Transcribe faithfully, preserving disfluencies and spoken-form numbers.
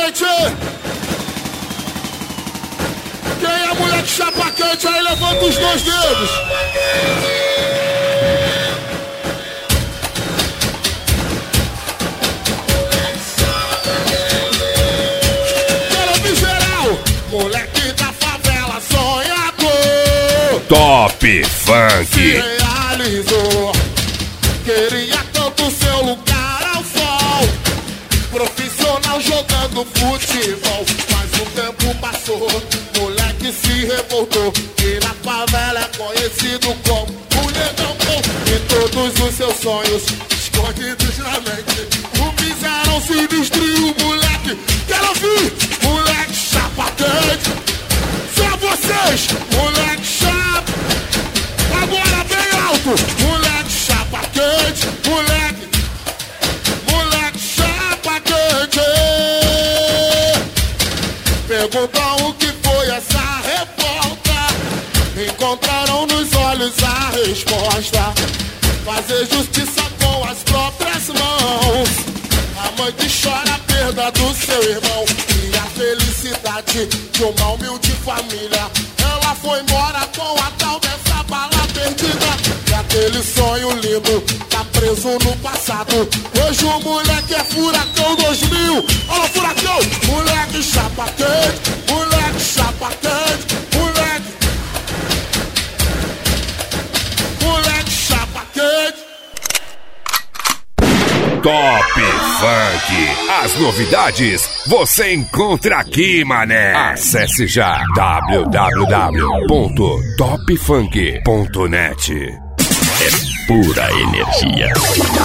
quente? Quem é moleque chapa quente aí, levanta os dois dedos. Quero ouvir geral. Moleque da favela sonhador. Top Funk. Se realizou. Queria tanto seu lugar ao sol. Profissional jogando futebol. Mas o tempo passou. Moleque se revoltou. E na favela é conhecido como o negão bom. E todos os seus sonhos escondidos na mente o fizeram se destruir o moleque. Quero ouvir, moleque chapa quente. Só vocês, moleque chapa. Agora bem alto, moleque chapa quente. Moleque, moleque chapa quente. Perguntam o que foi essa revolta. Encontraram nos olhos a resposta. Fazer justiça com as próprias mãos. A mãe que chora a perda do seu irmão e a felicidade de uma humilde família. Ela foi embora com a tal dessa bala perdida. E aquele sonho lindo tá preso no passado. Hoje o moleque é furacão dois mil. Olha o furacão, moleque chapa quente. Moleque chapa quente. Moleque, moleque chapa quente. Top Funk. As novidades você encontra aqui, mané. Acesse já w w w ponto top funk ponto net. É pura energia.